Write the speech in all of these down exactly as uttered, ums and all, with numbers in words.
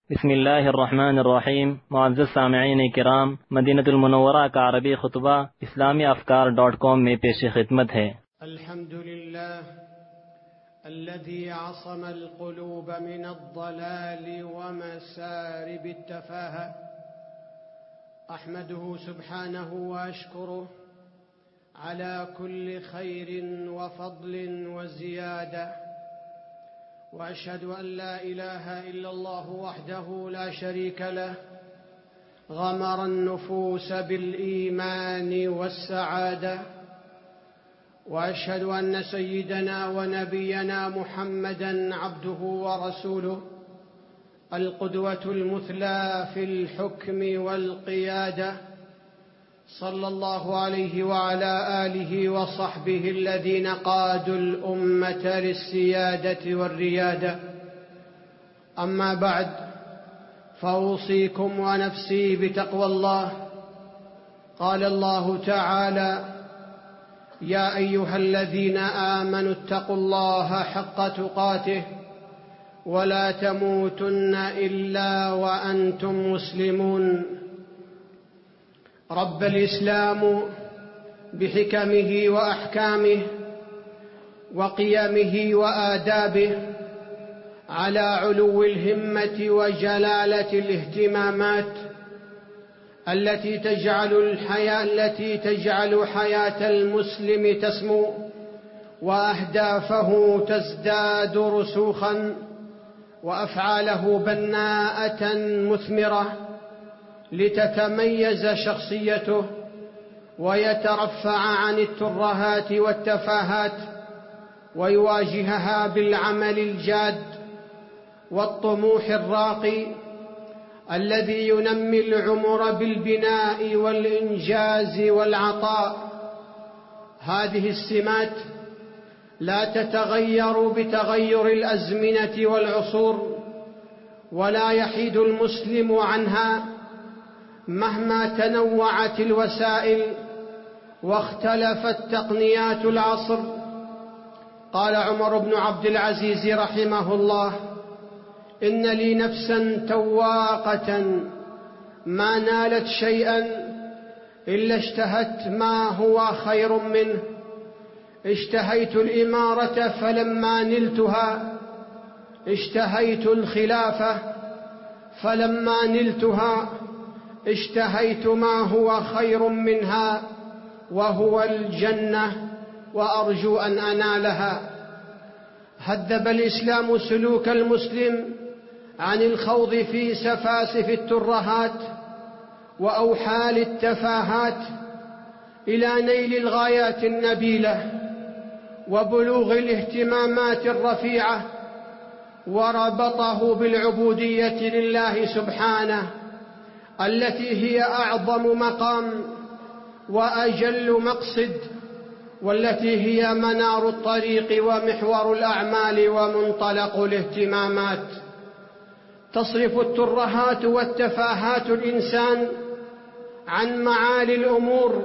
بسم الله الرحمن الرحیم. معزز سامعین کرام، مدینہ المنورہ کا عربی خطبہ اسلامی افکار ڈاٹ کام میں پیش خدمت ہے۔ الحمد لله الذي عصم القلوب من الضلال ومسارب التفاهة، أحمده سبحانه وأشكره على كل خير وفضل وزيادة، وأشهد أن لا إله إلا الله وحده لا شريك له، غمر النفوس بالإيمان والسعادة، وأشهد أن سيدنا ونبينا محمدًا عبده ورسوله، القدوة المثلى في الحكم والقيادة، صلى الله عليه وعلى آله وصحبه الذين قادوا الأمة للسيادة والريادة. أما بعد، فأوصيكم ونفسي بتقوى الله. قال الله تعالى: يا أيها الذين آمنوا اتقوا الله حق تقاته ولا تموتن إلا وأنتم مسلمون. رب الإسلام بحكمه وأحكامه وقيمه وآدابه على علو الهمة وجلالة الاهتمامات التي تجعل الحياة التي تجعل حياة المسلم تسمو وأهدافه تزداد رسوخا وأفعاله بناءة مثمرة، لتتميز شخصيته ويترفع عن الترهات والتفاهات، ويواجهها بالعمل الجاد والطموح الراقي الذي ينمي العمر بالبناء والإنجاز والعطاء. هذه السمات لا تتغير بتغير الأزمنة والعصور، ولا يحيد المسلم عنها مهما تنوعت الوسائل واختلفت تقنيات العصر. قال عمر بن عبد العزيز رحمه الله: إن لي نفسا تواقة ما نالت شيئا إلا اشتهت ما هو خير منه. اشتهيت الإمارة فلما نلتها، اشتهيت الخلافة فلما نلتها، اشتهيت ما هو خير منها وهو الجنة، وأرجو أن أنالها. هذب الإسلام سلوك المسلم عن الخوض في سفاسف الترهات وأوحال التفاهات إلى نيل الغايات النبيلة وبلوغ الاهتمامات الرفيعة، وربطه بالعبودية لله سبحانه التي هي أعظم مقام وأجل مقصد، والتي هي منار الطريق ومحور الأعمال ومنطلق الاهتمامات. تصرف الترهات والتفاهات الإنسان عن معالي الأمور،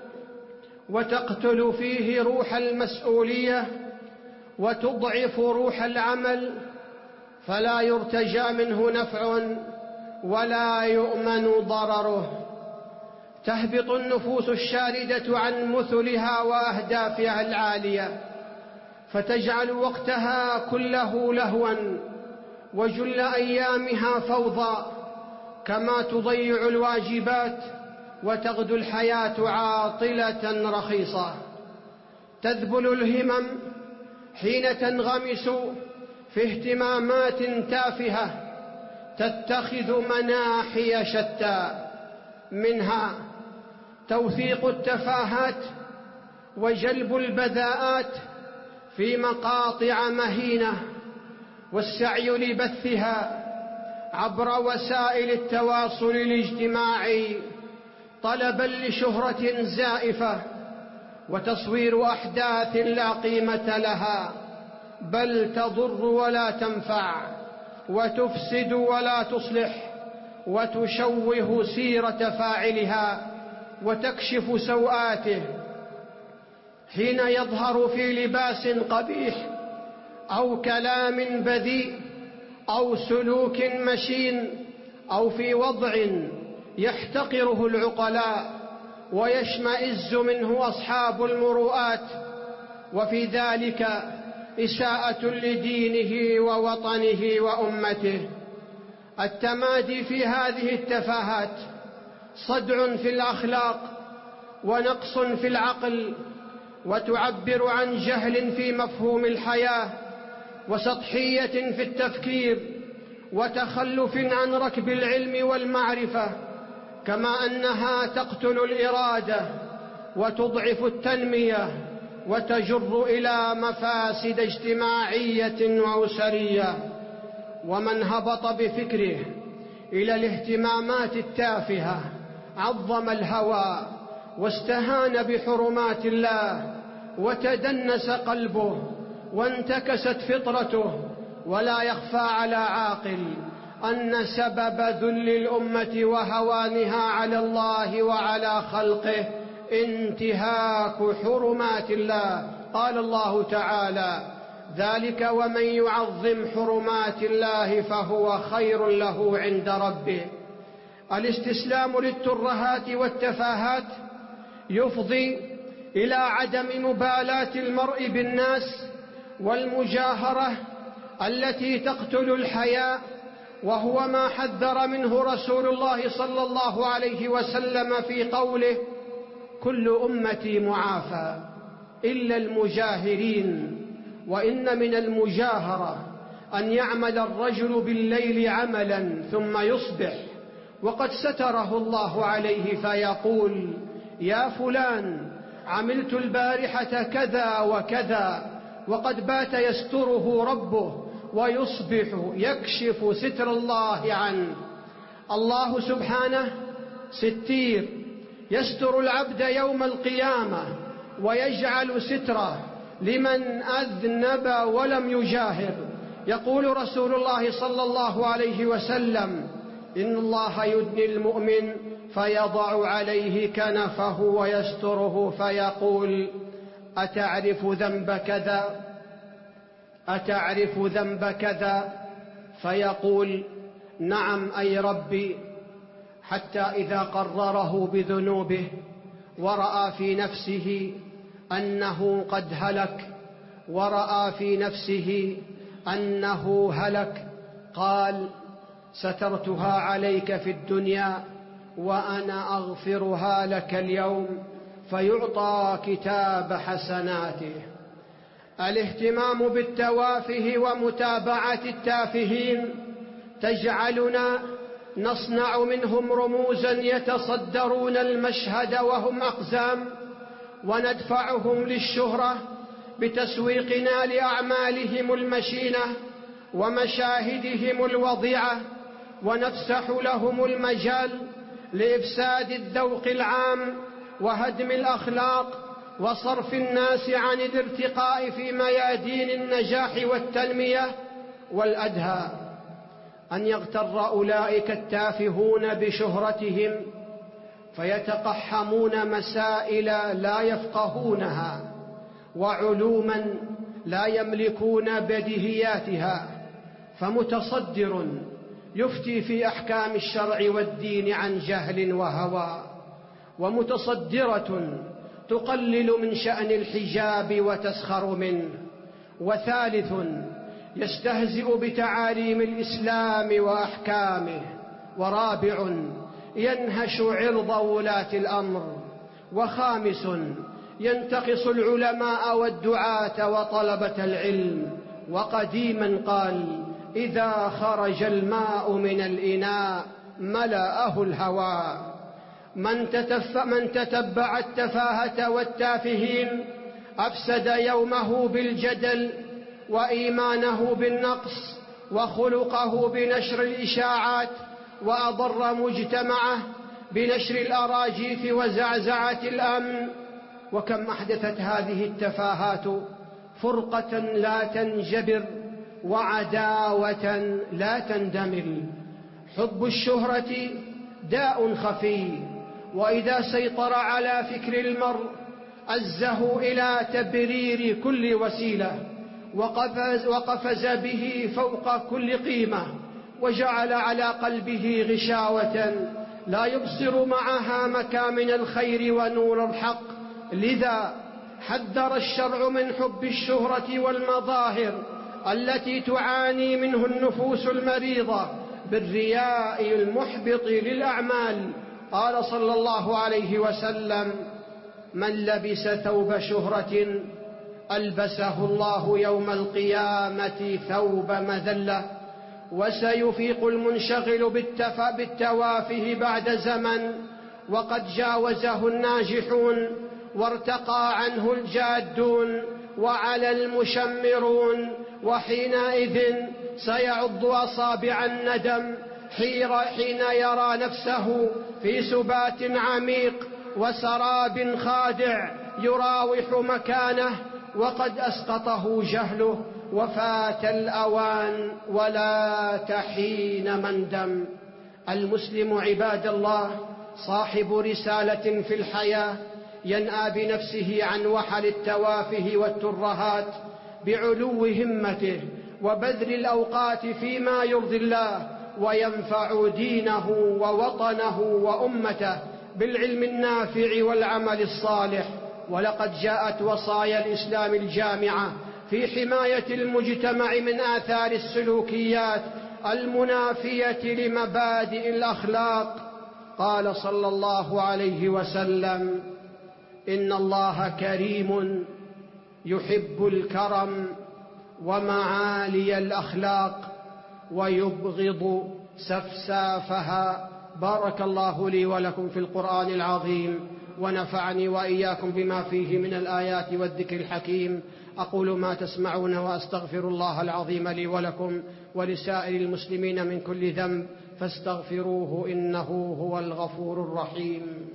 وتقتل فيه روح المسؤولية وتضعف روح العمل، فلا يرتجى منه نفع ولا يؤمن ضرره. تهبط النفوس الشاردة عن مثلها وأهدافها العالية، فتجعل وقتها كله لهوا وجل أيامها فوضى، كما تضيع الواجبات وتغدو الحياة عاطلة رخيصة. تذبل الهمم حين تنغمس في اهتمامات تافهة تتخذ مناحي شتى، منها توثيق التفاهات وجلب البذاءات في مقاطع مهينة، والسعي لبثها عبر وسائل التواصل الاجتماعي طلبا لشهرة زائفة، وتصوير أحداث لا قيمة لها، بل تضر ولا تنفع، وتفسد ولا تصلح، وتشوه سيرة فاعلها وتكشف سوءاته. حين يظهر في لباس قبيح أو كلام بذيء أو سلوك مشين أو في وضع يحتقره العقلاء ويشمئز منه أصحاب المروءات، وفي ذلك إساءة لدينه ووطنه وأمته. التمادي في هذه التفاهات صدع في الأخلاق ونقص في العقل، وتعبر عن جهل في مفهوم الحياة وسطحية في التفكير وتخلف عن ركب العلم والمعرفة، كما أنها تقتل الإرادة وتضعف التنمية وتجر إلى مفاسد اجتماعية وأسرية. ومن هبط بفكره إلى الاهتمامات التافهة عظم الهوى واستهان بحرمات الله وتدنس قلبه وانتكست فطرته. ولا يخفى على عاقل أن سبب ذل الأمة وهوانها على الله وعلى خلقه انتهاك حرمات الله. قال الله تعالى: ذلك ومن يعظم حرمات الله فهو خير له عند ربه. الاستسلام للترهات والتفاهات يفضي إلى عدم مبالاة المرء بالناس والمجاهرة التي تقتل الحياء، وهو ما حذر منه رسول الله صلى الله عليه وسلم في قوله: كل أمتي معافى إلا المجاهرين. وإن من المجاهرة أن يعمل الرجل بالليل عملا ثم يصبح وقد ستره الله عليه فيقول: يا فلان عملت البارحة كذا وكذا، وقد بات يستره ربه ويصبح يكشف ستر الله عنه. الله سبحانه ستير يستر العبد يوم القيامة ويجعل ستره لمن أذنب ولم يجاهر. يقول رسول الله صلى الله عليه وسلم: إن الله يدني المؤمن فيضع عليه كنفه ويستره فيقول: أتعرف ذنب كذا؟ أتعرف ذنب كذا؟ فيقول: نعم أي ربي. حتى إذا قرره بذنوبه ورأى في نفسه أنه قد هلك ورأى في نفسه أنه هلك قال: سترتها عليك في الدنيا وأنا أغفرها لك اليوم، فيعطى كتاب حسناته. الاهتمام بالتوافه ومتابعة التافهين تجعلنا نصنع منهم رموزا يتصدرون المشهد وهم أقزام، وندفعهم للشهرة بتسويقنا لأعمالهم المشينة ومشاهدهم الوضيعة، ونفسح لهم المجال لإفساد الذوق العام وهدم الأخلاق وصرف الناس عن الارتقاء في ميادين النجاح والتنمية. والأدهى أن يغتر أولئك التافهون بشهرتهم فيتقحمون مسائل لا يفقهونها وعلوما لا يملكون بديهياتها، فمتصدر يفتي في أحكام الشرع والدين عن جهل وهوى، ومتصدرة تقلل من شأن الحجاب وتسخر منه، وثالث يستهزئ بتعاليم الإسلام وأحكامه، ورابع ينهش عرض ولاة الأمر، وخامس ينتقص العلماء والدعاة وطلبة العلم. وقديما قال: إذا خرج الماء من الإناء ملأه الهواء. من, تتف من تتبع التفاهة والتافهين أفسد يومه بالجدل، وإيمانه بالنقص، وخلقه بنشر الإشاعات، وأضر مجتمعه بنشر الأراجيف وزعزعة الأمن. وكم أحدثت هذه التفاهات فرقة لا تنجبر وعداوة لا تندمل. حب الشهرة داء خفي، وإذا سيطر على فكر المرء أزه إلى تبرير كل وسيلة وقفز, وقفز به فوق كل قيمة، وجعل على قلبه غشاوة لا يبصر معها مكامن الخير ونور الحق. لذا حذر الشرع من حب الشهرة والمظاهر التي تعاني منه النفوس المريضة بالرياء المحبط للأعمال. قال صلى الله عليه وسلم: من لبس ثوب شهرة ألبسه الله يوم القيامة ثوب مذلة. وسيفيق المنشغل بالتوافه بعد زمن وقد جاوزه الناجحون وارتقى عنه الجادون وعلى المشمرون، وحينئذ سيعض أصابع الندم حين يرى نفسه في سبات عميق وسراب خادع يراوح مكانه وقد أسقطه جهله، وفات الأوان ولا تحين مندم. المسلم عباد الله صاحب رسالة في الحياة، ينأى بنفسه عن وحل التوافه والترهات بعلو همته وبذل الأوقات فيما يرضي الله وينفع دينه ووطنه وأمته بالعلم النافع والعمل الصالح. ولقد جاءت وصايا الإسلام الجامعة في حماية المجتمع من آثار السلوكيات المنافية لمبادئ الأخلاق. قال صلى الله عليه وسلم: إن الله كريم يحب الكرم ومعالي الأخلاق ويبغض سفسافها. بارك الله لي ولكم في القرآن العظيم، ونفعني وإياكم بما فيه من الآيات والذكر الحكيم. أقول ما تسمعون وأستغفر الله العظيم لي ولكم ولسائر المسلمين من كل ذنب فاستغفروه إنه هو الغفور الرحيم.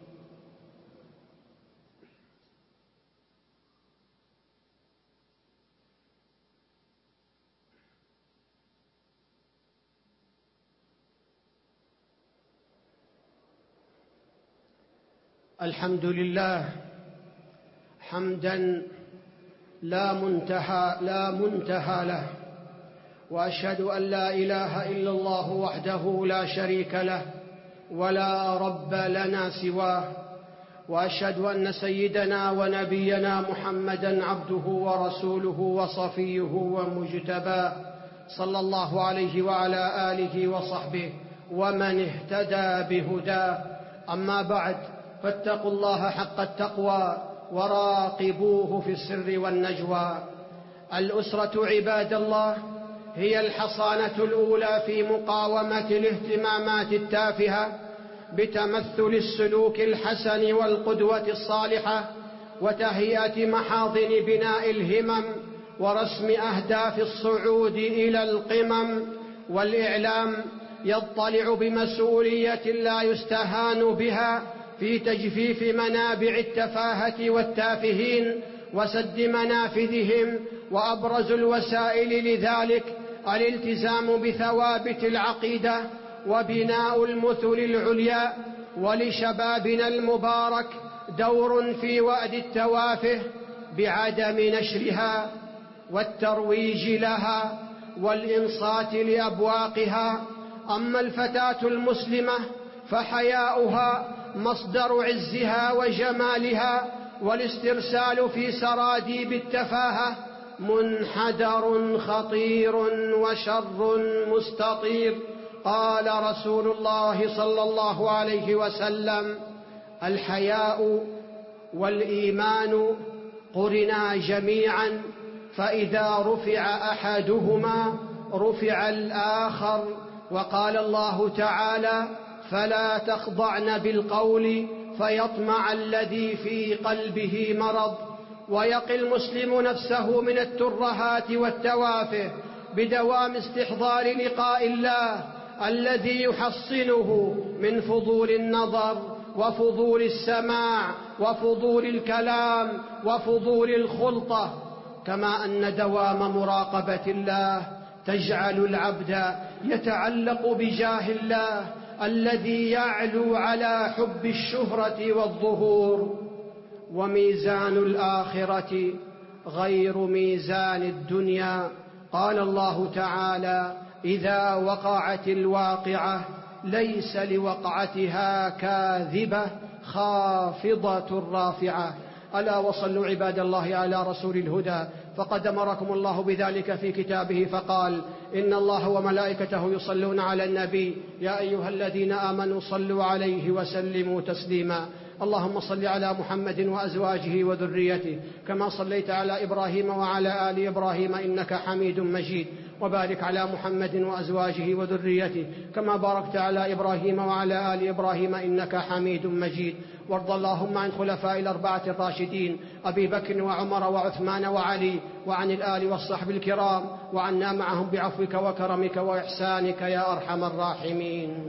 الحمد لله حمدا لا منتهى لا منتهى له، وأشهد أن لا إله إلا الله وحده لا شريك له ولا رب لنا سواه، وأشهد أن سيدنا ونبينا محمدا عبده ورسوله وصفيه ومجتباه، صلى الله عليه وعلى آله وصحبه ومن اهتدى بهداه. أما بعد، فاتقوا الله حق التقوى وراقبوه في السر والنجوى. الأسرة عباد الله هي الحصانة الأولى في مقاومة الاهتمامات التافهة بتمثل السلوك الحسن والقدوة الصالحة وتهيئة محاضن بناء الهمم ورسم أهداف الصعود إلى القمم. والإعلام يضطلع بمسؤولية لا يستهان بها في تجفيف منابع التفاهة والتافهين وسد منافذهم، وأبرز الوسائل لذلك الالتزام بثوابت العقيدة وبناء المثل العليا. ولشبابنا المبارك دور في وأد التوافه بعدم نشرها والترويج لها والإنصات لأبواقها. أما الفتاة المسلمة فحياؤها مصدر عزها وجمالها، والاسترسال في سراديب التفاهة منحدر خطير وشر مستطير. قال رسول الله صلى الله عليه وسلم: الحياء والإيمان قرنا جميعا، فإذا رفع أحدهما رفع الآخر. وقال الله تعالى: فلا تخضعن بالقول فيطمع الذي في قلبه مرض. ويقي المسلم نفسه من الترهات والتوافه بدوام استحضار لقاء الله الذي يحصنه من فضول النظر وفضول السماع وفضول الكلام وفضول الخلطة. كما أن دوام مراقبة الله تجعل العبد يتعلق بجاه الله الذي يعلو على حب الشهرة والظهور. وميزان الآخرة غير ميزان الدنيا. قال الله تعالى: إذا وقعت الواقعة ليس لوقعتها كاذبة خافضة رافعة. ألا وصلوا عباد الله على رسول الهدى، فقد أمركم الله بذلك في كتابه فقال: إن الله وملائكته يصلون على النبي يا أيها الذين آمنوا صلوا عليه وسلموا تسليما. اللهم صل على محمد وأزواجه وذريته كما صليت على إبراهيم وعلى آل إبراهيم إنك حميد مجيد، وبارك على محمد وأزواجه وذريته كما باركت على إبراهيم وعلى آل إبراهيم إنك حميد مجيد. وارض اللهم عن خلفاء الأربعة الراشدين أبي بكر وعمر وعثمان وعلي، وعن الآل والصحب الكرام، وعنا معهم بعفوك وكرمك وإحسانك يا أرحم الراحمين.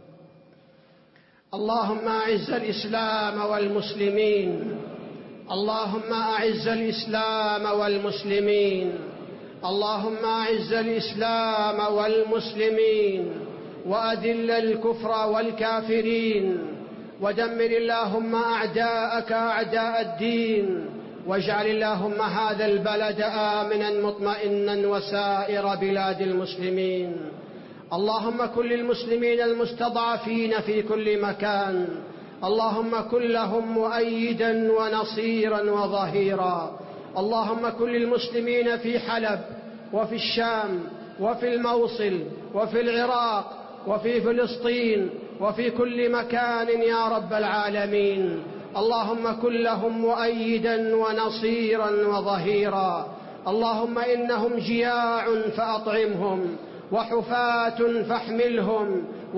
اللهم أعز الإسلام والمسلمين، اللهم أعز الإسلام والمسلمين، اللهم أعز الإسلام والمسلمين، وأذل الكفر والكافرين، ودمر اللهم أعداءك أعداء الدين، واجعل اللهم هذا البلد آمنا مطمئنا وسائر بلاد المسلمين. اللهم كن للمسلمين المستضعفين في كل مكان، اللهم كن لهم مؤيدا ونصيرا وظهيرا. اللهم كن للمسلمين في حلب وفي الشام وفي الموصل وفي العراق وفي فلسطين وفي كل مكان يا رب العالمين. اللهم كن لهم مؤيدا ونصيرا وظهيرا. اللهم إنهم جياع فأطعمهم، وحفاة فاحملهم،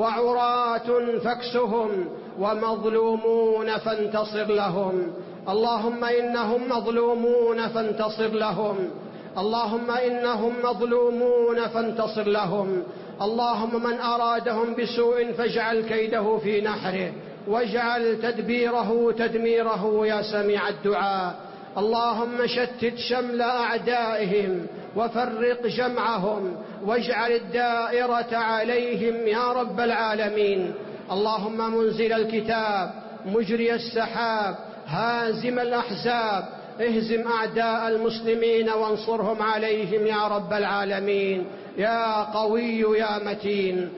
وعراة فاكسهم، ومظلومون فانتصر لهم. اللهم إنهم مظلومون فانتصر لهم، اللهم إنهم مظلومون فانتصر لهم. اللهم من أرادهم بسوء فاجعل كيده في نحره، واجعل تدبيره تدميره يا سميع الدعاء. اللهم شتت شمل أعدائهم وفرق جمعهم، واجعل الدائرة عليهم يا رب العالمين. اللهم منزل الكتاب، مجري السحاب، هازم الأحزاب، اهزم أعداء المسلمين وانصرهم عليهم يا رب العالمين، يا قوي يا متين.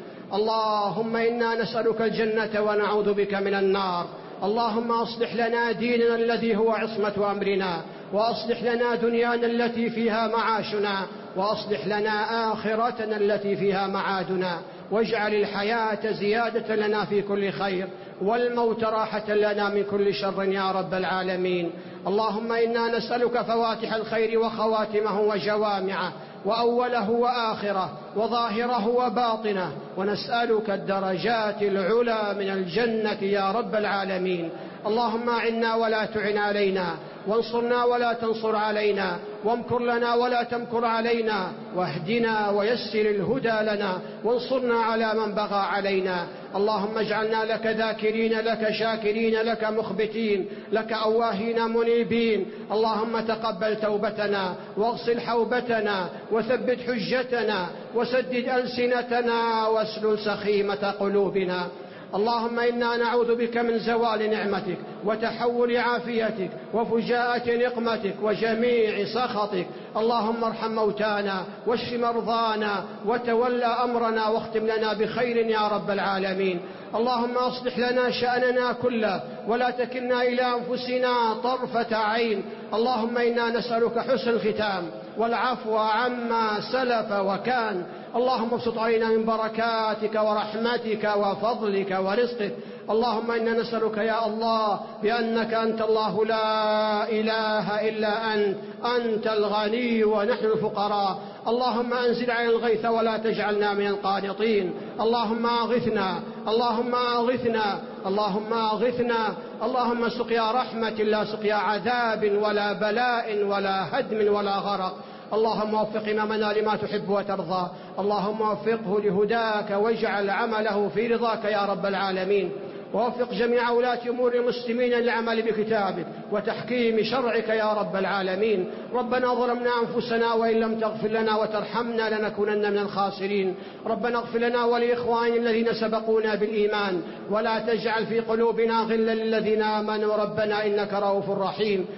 اللهم إنا نسألك الجنة ونعوذ بك من النار. اللهم أصلح لنا ديننا الذي هو عصمة أمرنا، وأصلح لنا دنيانا التي فيها معاشنا، وأصلح لنا آخرتنا التي فيها معادنا، واجعل الحياة زيادة لنا في كل خير، والموت راحة لنا من كل شر يا رب العالمين. اللهم إنا نسألك فواتح الخير وخواتمه وجوامعه، وأوله وآخره، وظاهره وباطنه، ونسألك الدرجات العلى من الجنة يا رب العالمين. اللهم أعنا ولا تعن علينا، وانصرنا ولا تنصر علينا، وامكر لنا ولا تمكر علينا، واهدنا ويسر الهدى لنا، وانصرنا على من بغى علينا. اللهم اجعلنا لك ذاكرين، لك شاكرين، لك مخبتين، لك أواهين منيبين. اللهم تقبل توبتنا، واغسل حوبتنا، وثبت حجتنا، وسدد ألسنتنا، واسلل سخيمة قلوبنا. اللهم إنا نعوذ بك من زوال نعمتك، وتحول عافيتك، وفجاءة نقمتك، وجميع سخطك. اللهم ارحم موتانا، واشف مرضانا، وتولى أمرنا، واختم لنا بخير يا رب العالمين. اللهم أصلح لنا شأننا كله، ولا تكلنا إلى أنفسنا طرفة عين. اللهم إنا نسألك حسن الختام، والعفو عما سلف وكان. اللهم ابسط علينا من بركاتك ورحمتك وفضلك ورزقك. اللهم إنا نسألك يا الله بأنك أنت الله لا إله إلا أنت، أنت الغني ونحن الفقراء. اللهم أنزل علينا الغيث ولا تجعلنا من القانطين. اللهم أغثنا، اللهم أغثنا، اللهم أغثنا. اللهم سقيا رحمة لا سقيا عذاب ولا بلاء ولا هدم ولا غرق. اللهم وفق إمامنا لما تحب وترضى. اللهم وفقه لهداك، واجعل عمله في رضاك يا رب العالمين. ووفق جميع ولاة أمور المسلمين للعمل بكتابك وتحكيم شرعك يا رب العالمين. ربنا ظلمنا أنفسنا، وإن لم تغفر لنا وترحمنا لنكونن من الخاسرين. ربنا اغفر لنا ولإخواننا الذين سبقونا بالإيمان، ولا تجعل في قلوبنا غلا للذين آمنوا. ربنا إنك رؤوف رحيم.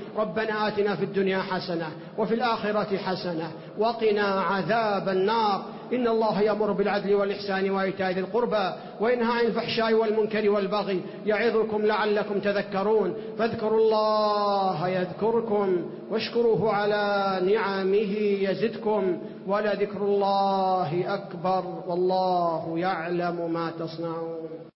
ربنا آتنا في الدنيا حسنة وفي الآخرة حسنة وقنا عذاب النار. إن الله يأمر بالعدل والإحسان وإيتاء ذي القربى وينهى عن الفحشاء والمنكر والبغي يعظكم لعلكم تذكرون. فاذكروا الله يذكركم واشكروه على نعمه يزدكم ولذكر الله أكبر والله يعلم ما تصنعون.